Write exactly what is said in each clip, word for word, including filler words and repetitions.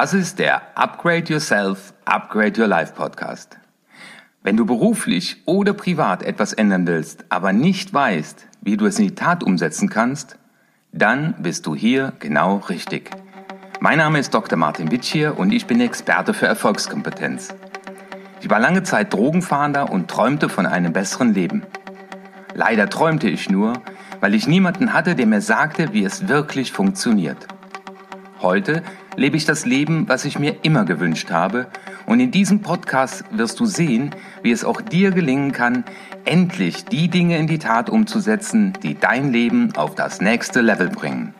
Das ist der Upgrade Yourself, Upgrade Your Life Podcast. Wenn du beruflich oder privat etwas ändern willst, aber nicht weißt, wie du es in die Tat umsetzen kannst, dann bist du hier genau richtig. Mein Name ist Doktor Martin Witschier und ich bin Experte für Erfolgskompetenz. Ich war lange Zeit Drogenfahnder und träumte von einem besseren Leben. Leider träumte ich nur, weil ich niemanden hatte, der mir sagte, wie es wirklich funktioniert. Heute lebe ich das Leben, was ich mir immer gewünscht habe, und in diesem Podcast wirst du sehen, wie es auch dir gelingen kann, endlich die Dinge in die Tat umzusetzen, die dein Leben auf das nächste Level bringen.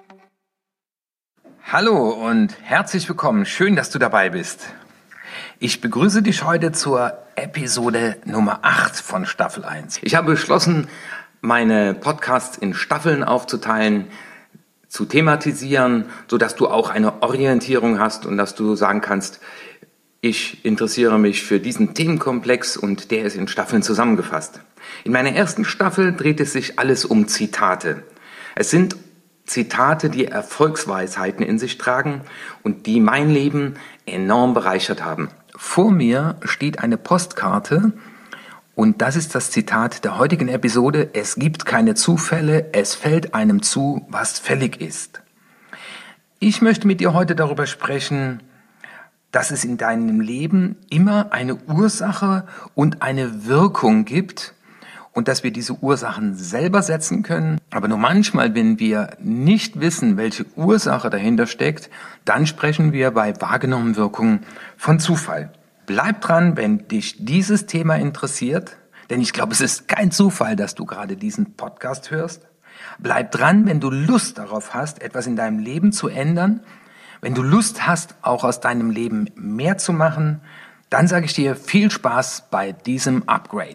Hallo und herzlich willkommen, schön, dass du dabei bist. Ich begrüße dich heute zur Episode Nummer acht von Staffel eins. Ich habe beschlossen, meine Podcasts in Staffeln aufzuteilen, zu thematisieren, sodass du auch eine Orientierung hast und dass du sagen kannst, ich interessiere mich für diesen Themenkomplex und der ist in Staffeln zusammengefasst. In meiner ersten Staffel dreht es sich alles um Zitate. Es sind Zitate, die Erfolgsweisheiten in sich tragen und die mein Leben enorm bereichert haben. Vor mir steht eine Postkarte und das ist das Zitat der heutigen Episode: Es gibt keine Zufälle, es fällt einem zu, was fällig ist. Ich möchte mit dir heute darüber sprechen, dass es in deinem Leben immer eine Ursache und eine Wirkung gibt und dass wir diese Ursachen selber setzen können. Aber nur manchmal, wenn wir nicht wissen, welche Ursache dahinter steckt, dann sprechen wir bei wahrgenommenen Wirkungen von Zufall. Bleib dran, wenn dich dieses Thema interessiert, denn ich glaube, es ist kein Zufall, dass du gerade diesen Podcast hörst. Bleib dran, wenn du Lust darauf hast, etwas in deinem Leben zu ändern. Wenn du Lust hast, auch aus deinem Leben mehr zu machen, dann sage ich dir viel Spaß bei diesem Upgrade.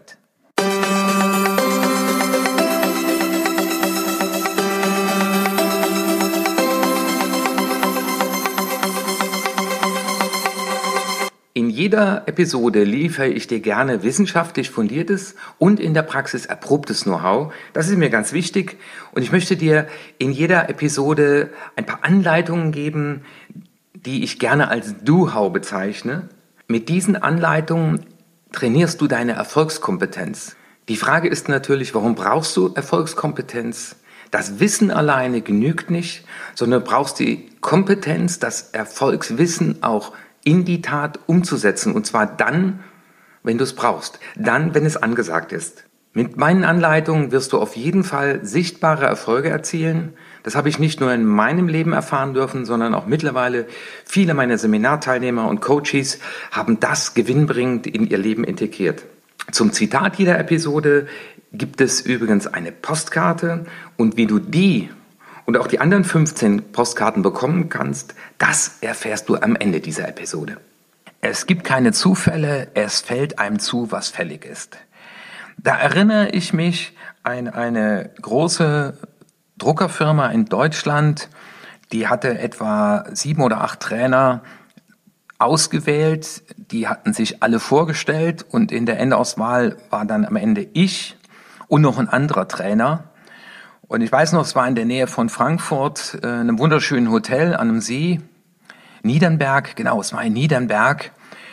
In jeder Episode liefere ich dir gerne wissenschaftlich fundiertes und in der Praxis erprobtes Know-how. Das ist mir ganz wichtig und ich möchte dir in jeder Episode ein paar Anleitungen geben, die ich gerne als Do-How bezeichne. Mit diesen Anleitungen trainierst du deine Erfolgskompetenz. Die Frage ist natürlich, warum brauchst du Erfolgskompetenz? Das Wissen alleine genügt nicht, sondern du brauchst die Kompetenz, das Erfolgswissen auch in die Tat umzusetzen, und zwar dann, wenn du es brauchst, dann, wenn es angesagt ist. Mit meinen Anleitungen wirst du auf jeden Fall sichtbare Erfolge erzielen. Das habe ich nicht nur in meinem Leben erfahren dürfen, sondern auch mittlerweile viele meiner Seminarteilnehmer und Coaches haben das gewinnbringend in ihr Leben integriert. Zum Zitat jeder Episode gibt es übrigens eine Postkarte, und wie du die und auch die anderen fünfzehn Postkarten bekommen kannst, das erfährst du am Ende dieser Episode. Es gibt keine Zufälle, es fällt einem zu, was fällig ist. Da erinnere ich mich an eine große Druckerfirma in Deutschland, die hatte etwa sieben oder acht Trainer ausgewählt, die hatten sich alle vorgestellt und in der Endauswahl war dann am Ende ich und noch ein anderer Trainer. Und ich weiß noch, es war in der Nähe von Frankfurt, äh, einem wunderschönen Hotel an einem See, Niedernberg, genau, es war in Niedernberg.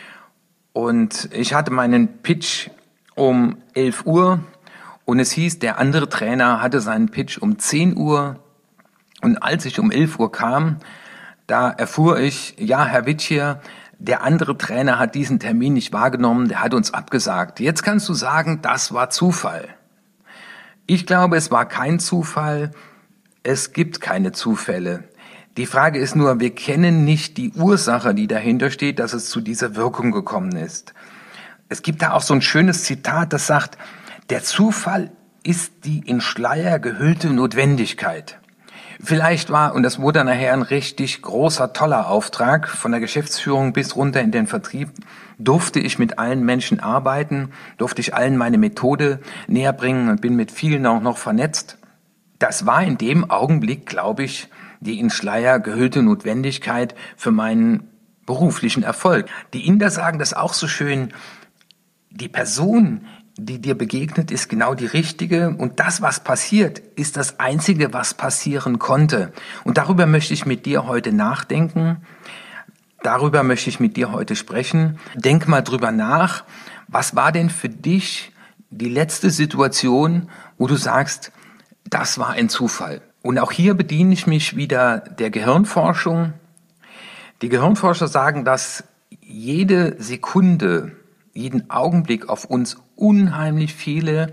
Und ich hatte meinen Pitch um elf Uhr und es hieß, der andere Trainer hatte seinen Pitch um zehn Uhr. Und als ich um elf Uhr kam, da erfuhr ich, ja, Herr Witschier, der andere Trainer hat diesen Termin nicht wahrgenommen, der hat uns abgesagt. Jetzt kannst du sagen, das war Zufall. Ich glaube, es war kein Zufall. Es gibt keine Zufälle. Die Frage ist nur, wir kennen nicht die Ursache, die dahinter steht, dass es zu dieser Wirkung gekommen ist. Es gibt da auch so ein schönes Zitat, das sagt, der Zufall ist die in Schleier gehüllte Notwendigkeit. Vielleicht war, und das wurde nachher ein richtig großer, toller Auftrag, von der Geschäftsführung bis runter in den Vertrieb, durfte ich mit allen Menschen arbeiten, durfte ich allen meine Methode näher bringen und bin mit vielen auch noch vernetzt. Das war in dem Augenblick, glaube ich, die in Schleier gehüllte Notwendigkeit für meinen beruflichen Erfolg. Die Inder sagen das auch so schön, die Person, die dir begegnet, ist genau die richtige und das, was passiert, ist das Einzige, was passieren konnte. Und darüber möchte ich mit dir heute nachdenken. darüber möchte ich mit dir heute sprechen. Denk mal drüber nach, was war denn für dich die letzte Situation, wo du sagst, das war ein Zufall? Und auch hier bediene ich mich wieder der Gehirnforschung. Die Gehirnforscher sagen, dass jede Sekunde, jeden Augenblick auf uns unheimlich viele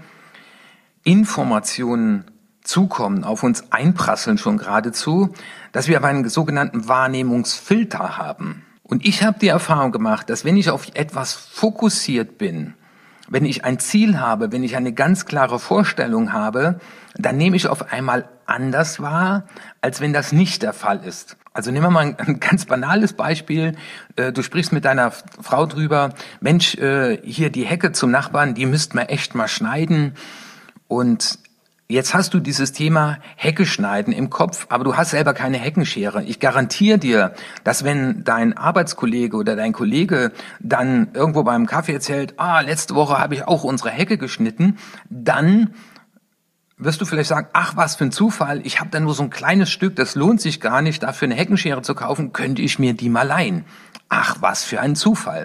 Informationen zukommen, auf uns einprasseln schon geradezu, dass wir aber einen sogenannten Wahrnehmungsfilter haben. Und ich habe die Erfahrung gemacht, dass wenn ich auf etwas fokussiert bin, wenn ich ein Ziel habe, wenn ich eine ganz klare Vorstellung habe, dann nehme ich auf einmal anders wahr, als wenn das nicht der Fall ist. Also nehmen wir mal ein ganz banales Beispiel. Du sprichst mit deiner Frau drüber, Mensch, hier die Hecke zum Nachbarn, die müssten wir echt mal schneiden. Und jetzt hast du dieses Thema Hecke schneiden im Kopf, aber du hast selber keine Heckenschere. Ich garantiere dir, dass wenn dein Arbeitskollege oder dein Kollege dann irgendwo beim Kaffee erzählt, ah, letzte Woche habe ich auch unsere Hecke geschnitten, dann wirst du vielleicht sagen, ach, was für ein Zufall, ich habe da nur so ein kleines Stück, das lohnt sich gar nicht, dafür eine Heckenschere zu kaufen, könnte ich mir die mal leihen. Ach, was für ein Zufall.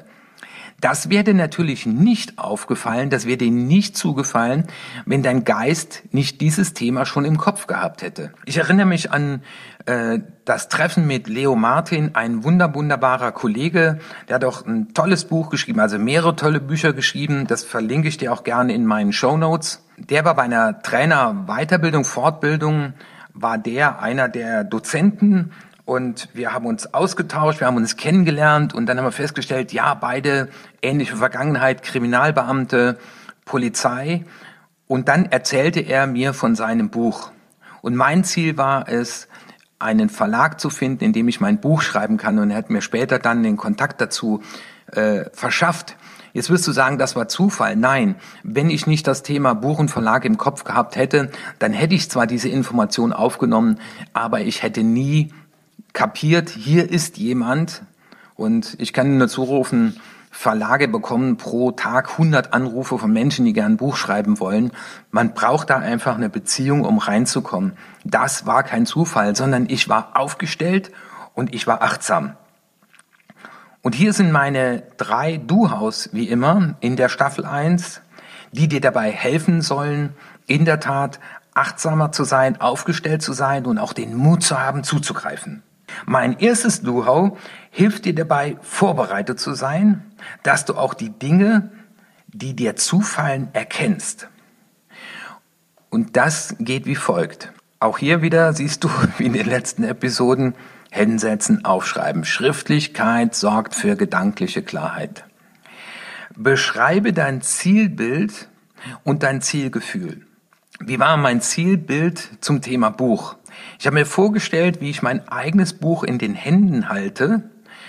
Das wäre dir natürlich nicht aufgefallen, das wäre dir nicht zugefallen, wenn dein Geist nicht dieses Thema schon im Kopf gehabt hätte. Ich erinnere mich an äh, das Treffen mit Leo Martin, ein wunder, wunderbarer Kollege, der hat auch ein tolles Buch geschrieben, also mehrere tolle Bücher geschrieben, das verlinke ich dir auch gerne in meinen Shownotes. Der war bei einer Trainer-Weiterbildung, Fortbildung, war der einer der Dozenten und wir haben uns ausgetauscht, wir haben uns kennengelernt und dann haben wir festgestellt, ja, beide ähnliche Vergangenheit, Kriminalbeamte, Polizei. Und dann erzählte er mir von seinem Buch. Und mein Ziel war es, einen Verlag zu finden, in dem ich mein Buch schreiben kann. Und er hat mir später dann den Kontakt dazu äh, verschafft. Jetzt wirst du sagen, das war Zufall. Nein, wenn ich nicht das Thema Buch und Verlag im Kopf gehabt hätte, dann hätte ich zwar diese Information aufgenommen, aber ich hätte nie kapiert, hier ist jemand, und ich kann nur zurufen, Verlage bekommen pro Tag hundert Anrufe von Menschen, die gern ein Buch schreiben wollen. Man braucht da einfach eine Beziehung, um reinzukommen. Das war kein Zufall, sondern ich war aufgestellt und ich war achtsam. Und hier sind meine drei Do-Haus, wie immer, in der Staffel eins, die dir dabei helfen sollen, in der Tat achtsamer zu sein, aufgestellt zu sein und auch den Mut zu haben, zuzugreifen. Mein erstes Do-How hilft dir dabei, vorbereitet zu sein, dass du auch die Dinge, die dir zufallen, erkennst. Und das geht wie folgt. Auch hier wieder siehst du, wie in den letzten Episoden, hinsetzen, aufschreiben. Schriftlichkeit sorgt für gedankliche Klarheit. Beschreibe dein Zielbild und dein Zielgefühl. Wie war mein Zielbild zum Thema Buch? Ich habe mir vorgestellt, wie ich mein eigenes Buch in den Händen halte,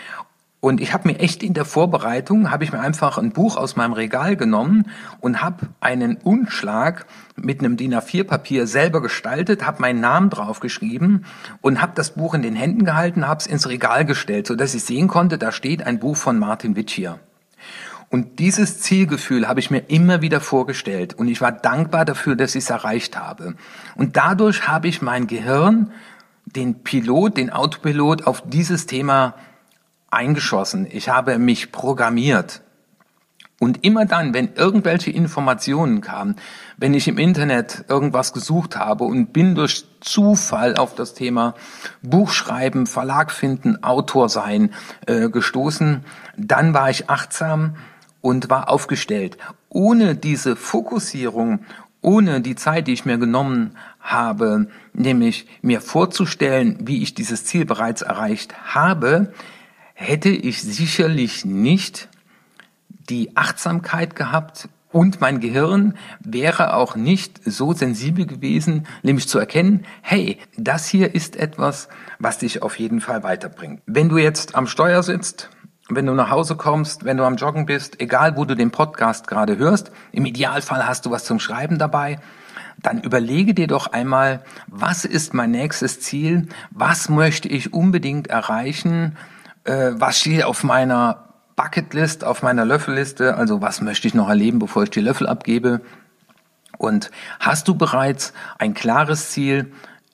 und ich habe mir echt in der Vorbereitung, habe ich mir einfach ein Buch aus meinem Regal genommen und habe einen Umschlag mit einem D I N A vier Papier selber gestaltet, habe meinen Namen draufgeschrieben und habe das Buch in den Händen gehalten, habe es ins Regal gestellt, sodass ich sehen konnte, da steht ein Buch von Martin Witschier. Und dieses Zielgefühl habe ich mir immer wieder vorgestellt und ich war dankbar dafür, dass ich es erreicht habe. Und dadurch habe ich mein Gehirn, den Pilot, den Autopilot auf dieses Thema eingeschossen. Ich habe mich programmiert. Und immer dann, wenn irgendwelche Informationen kamen, wenn ich im Internet irgendwas gesucht habe und bin durch Zufall auf das Thema Buchschreiben, Verlag finden, Autor sein äh, gestoßen, dann war ich achtsam und war aufgestellt. Ohne diese Fokussierung, ohne die Zeit, die ich mir genommen habe, nämlich mir vorzustellen, wie ich dieses Ziel bereits erreicht habe, hätte ich sicherlich nicht die Achtsamkeit gehabt und mein Gehirn wäre auch nicht so sensibel gewesen, nämlich zu erkennen, hey, das hier ist etwas, was dich auf jeden Fall weiterbringt. Wenn du jetzt am Steuer sitzt, wenn du nach Hause kommst, wenn du am Joggen bist, egal wo du den Podcast gerade hörst, im Idealfall hast du was zum Schreiben dabei, dann überlege dir doch einmal, was ist mein nächstes Ziel, was möchte ich unbedingt erreichen, äh, was steht auf meiner Bucketlist, auf meiner Löffelliste, also was möchte ich noch erleben, bevor ich die Löffel abgebe. Und hast du bereits ein klares Ziel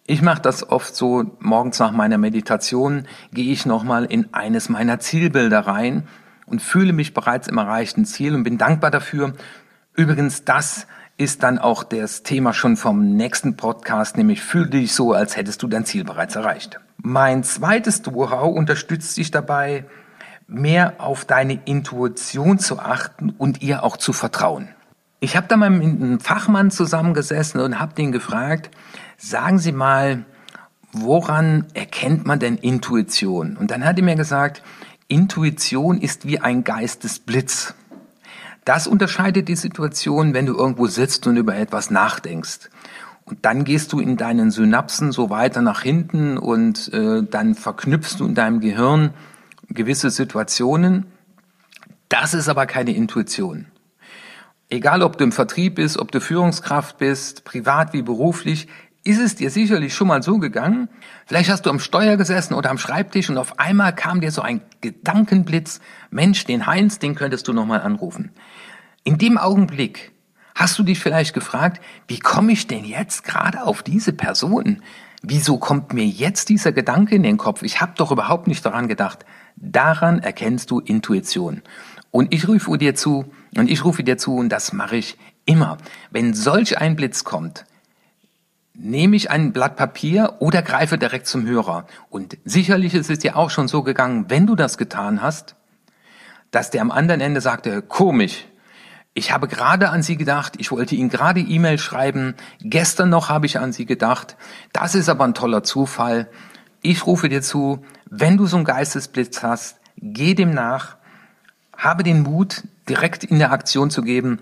Ich mache das oft so, morgens nach meiner Meditation gehe ich nochmal in eines meiner Zielbilder rein und fühle mich bereits im erreichten Ziel und bin dankbar dafür. Übrigens, das ist dann auch das Thema schon vom nächsten Podcast, nämlich fühle dich so, als hättest du dein Ziel bereits erreicht. Mein zweites Know-how unterstützt dich dabei, mehr auf deine Intuition zu achten und ihr auch zu vertrauen. Ich habe da mal mit einem Fachmann zusammengesessen und habe den gefragt, sagen Sie mal, woran erkennt man denn Intuition? Und dann hat er mir gesagt, Intuition ist wie ein Geistesblitz. Das unterscheidet die Situation, wenn du irgendwo sitzt und über etwas nachdenkst. Und dann gehst du in deinen Synapsen so weiter nach hinten und äh, dann verknüpfst du in deinem Gehirn gewisse Situationen. Das ist aber keine Intuition. Egal, ob du im Vertrieb bist, ob du Führungskraft bist, privat wie beruflich, ist es dir sicherlich schon mal so gegangen. Vielleicht hast du am Steuer gesessen oder am Schreibtisch und auf einmal kam dir so ein Gedankenblitz. Mensch, den Heinz, den könntest du nochmal anrufen. In dem Augenblick hast du dich vielleicht gefragt, wie komme ich denn jetzt gerade auf diese Person? Wieso kommt mir jetzt dieser Gedanke in den Kopf? Ich habe doch überhaupt nicht daran gedacht. Daran erkennst du Intuition. Und ich rufe dir zu, und ich rufe dir zu, und das mache ich immer. Wenn solch ein Blitz kommt, nehme ich ein Blatt Papier oder greife direkt zum Hörer. Und sicherlich ist es dir auch schon so gegangen, wenn du das getan hast, dass der am anderen Ende sagte, komisch, ich habe gerade an Sie gedacht, ich wollte Ihnen gerade E-Mail schreiben, gestern noch habe ich an Sie gedacht, das ist aber ein toller Zufall. Ich rufe dir zu, wenn du so einen Geistesblitz hast, geh dem nach, habe den Mut, direkt in der Aktion zu geben.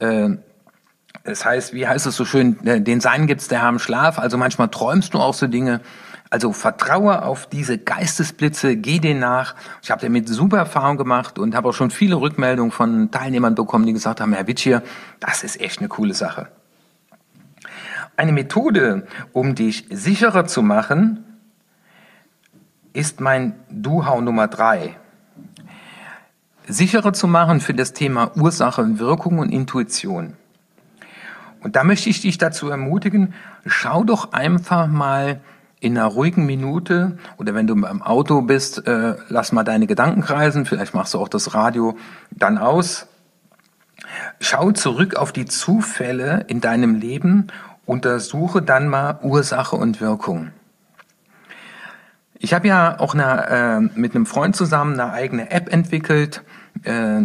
Das heißt, wie heißt es so schön, den Sein gibt's der Herr im Schlaf. Also manchmal träumst du auch so Dinge. Also vertraue auf diese Geistesblitze, geh denen nach. Ich habe damit super Erfahrung gemacht und habe auch schon viele Rückmeldungen von Teilnehmern bekommen, die gesagt haben, Herr Witschier, das ist echt eine coole Sache. Eine Methode, um dich sicherer zu machen, ist mein Know-how Nummer drei. Sicherer zu machen für das Thema Ursache, Wirkung und Intuition. Und da möchte ich dich dazu ermutigen, schau doch einfach mal in einer ruhigen Minute oder wenn du im Auto bist, äh, lass mal deine Gedanken kreisen, vielleicht machst du auch das Radio dann aus. Schau zurück auf die Zufälle in deinem Leben, untersuche dann mal Ursache und Wirkung. Ich habe ja auch eine, äh, mit einem Freund zusammen eine eigene App entwickelt, äh,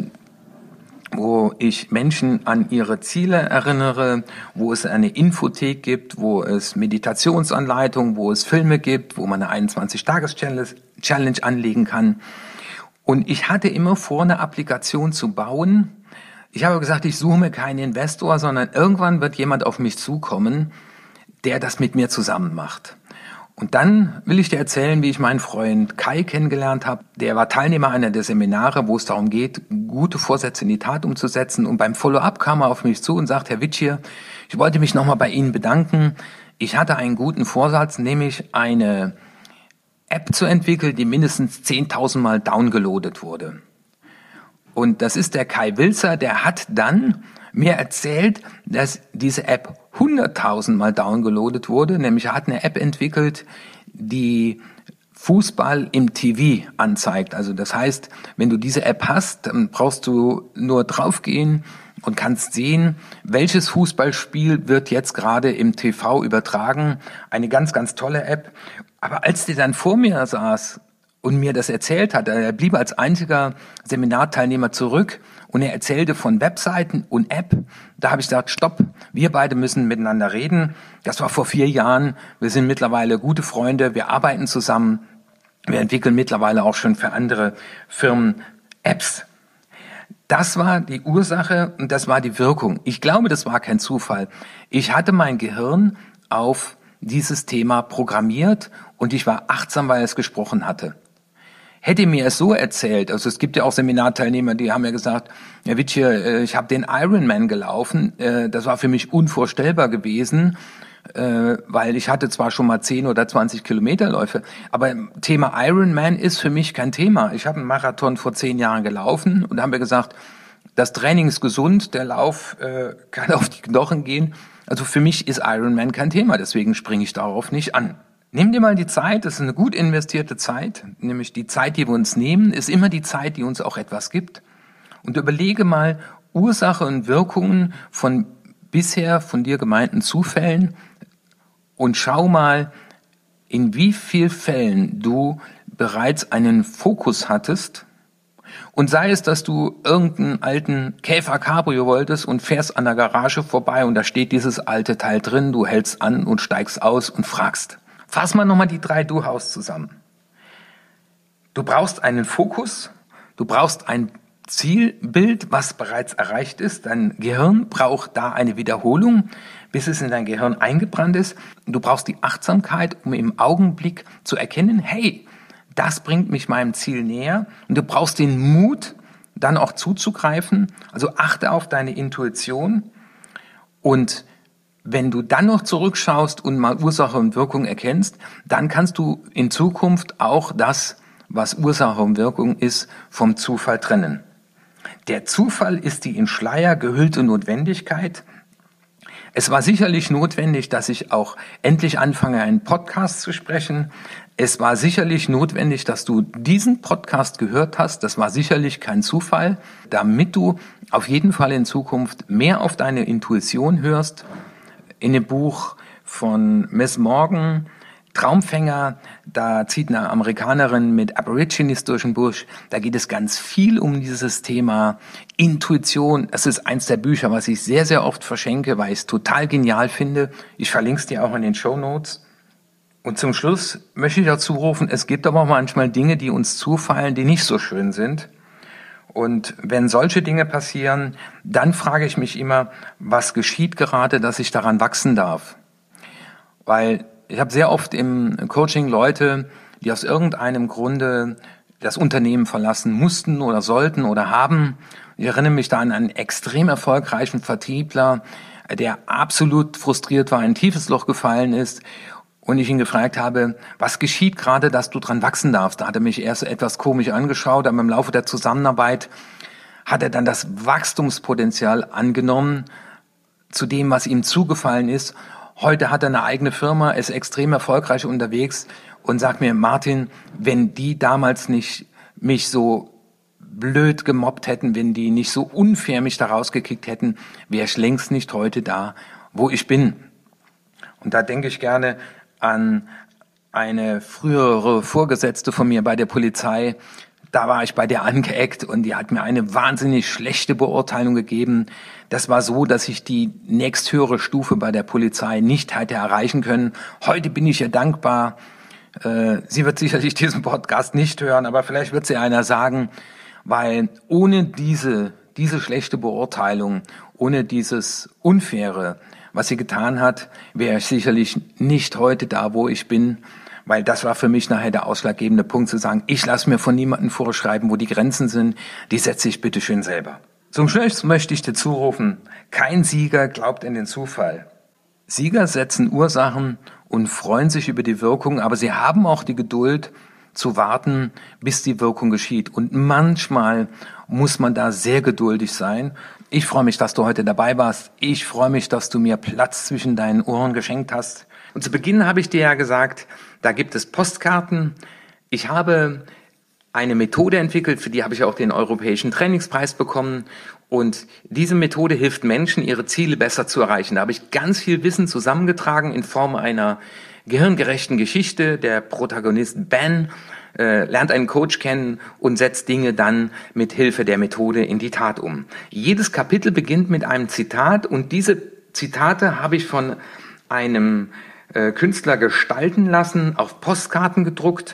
wo ich Menschen an ihre Ziele erinnere, wo es eine Infothek gibt, wo es Meditationsanleitungen, wo es Filme gibt, wo man eine einundzwanzig-Tages-Challenge anlegen kann. Und ich hatte immer vor, eine Applikation zu bauen. Ich habe gesagt, ich suche mir keinen Investor, sondern irgendwann wird jemand auf mich zukommen, der das mit mir zusammen macht. Und dann will ich dir erzählen, wie ich meinen Freund Kai kennengelernt habe. Der war Teilnehmer einer der Seminare, wo es darum geht, gute Vorsätze in die Tat umzusetzen. Und beim Follow-up kam er auf mich zu und sagt, Herr Witschier, ich wollte mich nochmal bei Ihnen bedanken. Ich hatte einen guten Vorsatz, nämlich eine App zu entwickeln, die mindestens zehntausend Mal downgeloadet wurde. Und das ist der Kai Wilzer, der hat dann mir erzählt, dass diese App hunderttausend Mal downgeloadet wurde, nämlich er hat eine App entwickelt, die Fußball im T V anzeigt. Also das heißt, wenn du diese App hast, dann brauchst du nur draufgehen und kannst sehen, welches Fußballspiel wird jetzt gerade im T V übertragen. Eine ganz, ganz tolle App. Aber als der dann vor mir saß und mir das erzählt hat, er blieb als einziger Seminarteilnehmer zurück und er erzählte von Webseiten und App. Da habe ich gesagt, stopp, wir beide müssen miteinander reden. Das war vor vier Jahren. Wir sind mittlerweile gute Freunde, wir arbeiten zusammen. Wir entwickeln mittlerweile auch schon für andere Firmen Apps. Das war die Ursache und das war die Wirkung. Ich glaube, das war kein Zufall. Ich hatte mein Gehirn auf dieses Thema programmiert und ich war achtsam, weil es gesprochen hatte. Hätte mir es so erzählt, also es gibt ja auch Seminarteilnehmer, die haben ja gesagt, Herr Witschier, ich habe den Ironman gelaufen, das war für mich unvorstellbar gewesen, weil ich hatte zwar schon mal zehn oder zwanzig Kilometerläufe, aber Thema Ironman ist für mich kein Thema. Ich habe einen Marathon vor zehn Jahren gelaufen und haben wir gesagt, das Training ist gesund, der Lauf äh, kann auf die Knochen gehen. Also für mich ist Ironman kein Thema, deswegen springe ich darauf nicht an. Nimm dir mal die Zeit, das ist eine gut investierte Zeit, nämlich die Zeit, die wir uns nehmen, ist immer die Zeit, die uns auch etwas gibt. Und überlege mal Ursache und Wirkungen von bisher von dir gemeinten Zufällen und schau mal, in wie vielen Fällen du bereits einen Fokus hattest. Und sei es, dass du irgendeinen alten Käfer Cabrio wolltest und fährst an der Garage vorbei und da steht dieses alte Teil drin, du hältst an und steigst aus und fragst. Fass mal nochmal die drei Do-Haus zusammen. Du brauchst einen Fokus, du brauchst ein Zielbild, was bereits erreicht ist. Dein Gehirn braucht da eine Wiederholung, bis es in dein Gehirn eingebrannt ist. Du brauchst die Achtsamkeit, um im Augenblick zu erkennen, hey, das bringt mich meinem Ziel näher. Und du brauchst den Mut, dann auch zuzugreifen. Also achte auf deine Intuition. Und wenn du dann noch zurückschaust und mal Ursache und Wirkung erkennst, dann kannst du in Zukunft auch das, was Ursache und Wirkung ist, vom Zufall trennen. Der Zufall ist die in Schleier gehüllte Notwendigkeit. Es war sicherlich notwendig, dass ich auch endlich anfange, einen Podcast zu sprechen. Es war sicherlich notwendig, dass du diesen Podcast gehört hast. Das war sicherlich kein Zufall, damit du auf jeden Fall in Zukunft mehr auf deine Intuition hörst. In dem Buch von Miss Morgan, Traumfänger, da zieht eine Amerikanerin mit Aborigines durch den Busch. Da geht es ganz viel um dieses Thema Intuition. Es ist eins der Bücher, was ich sehr, sehr oft verschenke, weil ich es total genial finde. Ich verlinke es dir auch in den Shownotes. Und zum Schluss möchte ich dazu rufen, es gibt aber auch manchmal Dinge, die uns zufallen, die nicht so schön sind. Und wenn solche Dinge passieren, dann frage ich mich immer, was geschieht gerade, dass ich daran wachsen darf? Weil ich habe sehr oft im Coaching Leute, die aus irgendeinem Grunde das Unternehmen verlassen mussten oder sollten oder haben. Ich erinnere mich da an einen extrem erfolgreichen Vertriebler, der absolut frustriert war, in ein tiefes Loch gefallen ist. Und ich ihn gefragt habe, was geschieht gerade, dass du dran wachsen darfst? Da hat er mich erst etwas komisch angeschaut, aber im Laufe der Zusammenarbeit hat er dann das Wachstumspotenzial angenommen zu dem, was ihm zugefallen ist. Heute hat er eine eigene Firma, ist extrem erfolgreich unterwegs und sagt mir, Martin, wenn die damals nicht mich so blöd gemobbt hätten, wenn die nicht so unfair mich da rausgekickt hätten, wäre ich längst nicht heute da, wo ich bin. Und da denke ich gerne an eine frühere Vorgesetzte von mir bei der Polizei. Da war ich bei der angeeckt und die hat mir eine wahnsinnig schlechte Beurteilung gegeben. Das war so, dass ich die nächsthöhere Stufe bei der Polizei nicht hätte erreichen können. Heute bin ich ihr dankbar. Äh, sie wird sicherlich diesen Podcast nicht hören, aber vielleicht wird sie einer sagen, weil ohne diese, diese schlechte Beurteilung, ohne dieses Unfaire, was sie getan hat, wäre ich sicherlich nicht heute da, wo ich bin. Weil das war für mich nachher der ausschlaggebende Punkt, zu sagen, ich lasse mir von niemandem vorschreiben, wo die Grenzen sind, die setze ich bitte schön selber. Zum Schluss möchte ich dir zurufen, kein Sieger glaubt in den Zufall. Sieger setzen Ursachen und freuen sich über die Wirkung, aber sie haben auch die Geduld zu warten, bis die Wirkung geschieht. Und manchmal muss man da sehr geduldig sein. Ich freue mich, dass du heute dabei warst. Ich freue mich, dass du mir Platz zwischen deinen Ohren geschenkt hast. Und zu Beginn habe ich dir ja gesagt, da gibt es Postkarten. Ich habe eine Methode entwickelt, für die habe ich auch den Europäischen Trainingspreis bekommen. Und diese Methode hilft Menschen, ihre Ziele besser zu erreichen. Da habe ich ganz viel Wissen zusammengetragen in Form einer gehirngerechten Geschichte. Der Protagonist Ben äh, lernt einen Coach kennen und setzt Dinge dann mit Hilfe der Methode in die Tat um. Jedes Kapitel beginnt mit einem Zitat und diese Zitate habe ich von einem äh, Künstler gestalten lassen, auf Postkarten gedruckt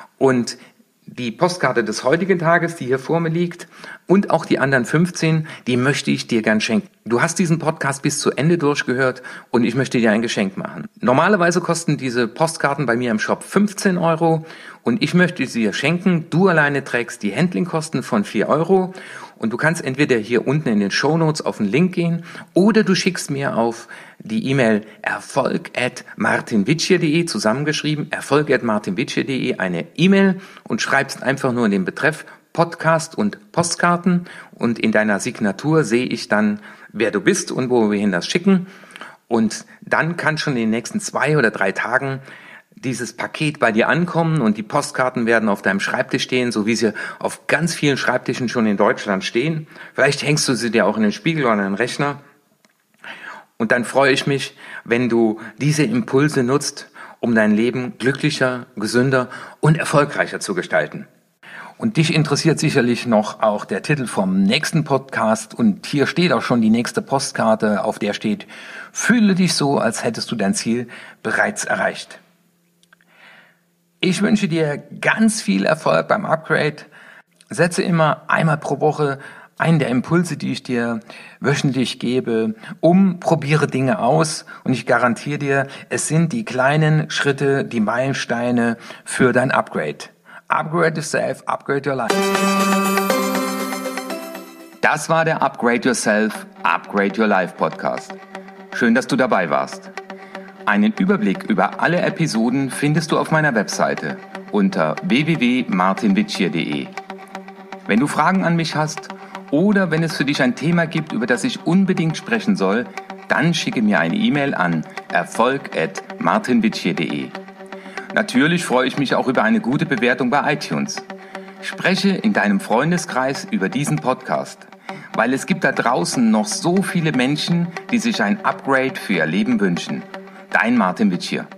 und die Postkarte des heutigen Tages, die hier vor mir liegt, und auch die anderen fünfzehn, die möchte ich dir gern schenken. Du hast diesen Podcast bis zu Ende durchgehört und ich möchte dir ein Geschenk machen. Normalerweise kosten diese Postkarten bei mir im Shop fünfzehn Euro und ich möchte sie dir schenken. Du alleine trägst die Handlingkosten von vier Euro und du kannst entweder hier unten in den Shownotes auf den Link gehen oder du schickst mir auf die E-Mail erfolg at martinwitschier punkt de zusammengeschrieben, erfolg at martinwitschier punkt de eine E-Mail und schreibst einfach nur in den Betreff Podcast und Postkarten und in deiner Signatur sehe ich dann, wer du bist und wo wir hin das schicken. Und dann kann schon in den nächsten zwei oder drei Tagen dieses Paket bei dir ankommen und die Postkarten werden auf deinem Schreibtisch stehen, so wie sie auf ganz vielen Schreibtischen schon in Deutschland stehen. Vielleicht hängst du sie dir auch in den Spiegel oder in den Rechner. Und dann freue ich mich, wenn du diese Impulse nutzt, um dein Leben glücklicher, gesünder und erfolgreicher zu gestalten. Und dich interessiert sicherlich noch auch der Titel vom nächsten Podcast und hier steht auch schon die nächste Postkarte, auf der steht: Fühle dich so, als hättest du dein Ziel bereits erreicht. Ich wünsche dir ganz viel Erfolg beim Upgrade. Setze immer einmal pro Woche einen der Impulse, die ich dir wöchentlich gebe, um, probiere Dinge aus und ich garantiere dir, es sind die kleinen Schritte, die Meilensteine für dein Upgrade. Upgrade yourself, upgrade your life. Das war der Upgrade Yourself, Upgrade Your Life Podcast. Schön, dass du dabei warst. Einen Überblick über alle Episoden findest du auf meiner Webseite unter w w w punkt martin witschier punkt de. Wenn du Fragen an mich hast oder wenn es für dich ein Thema gibt, über das ich unbedingt sprechen soll, dann schicke mir eine E-Mail an erfolg at martin witschier punkt de. Natürlich freue ich mich auch über eine gute Bewertung bei iTunes. Spreche in deinem Freundeskreis über diesen Podcast, weil es gibt da draußen noch so viele Menschen, die sich ein Upgrade für ihr Leben wünschen. Dein Martin Witschier.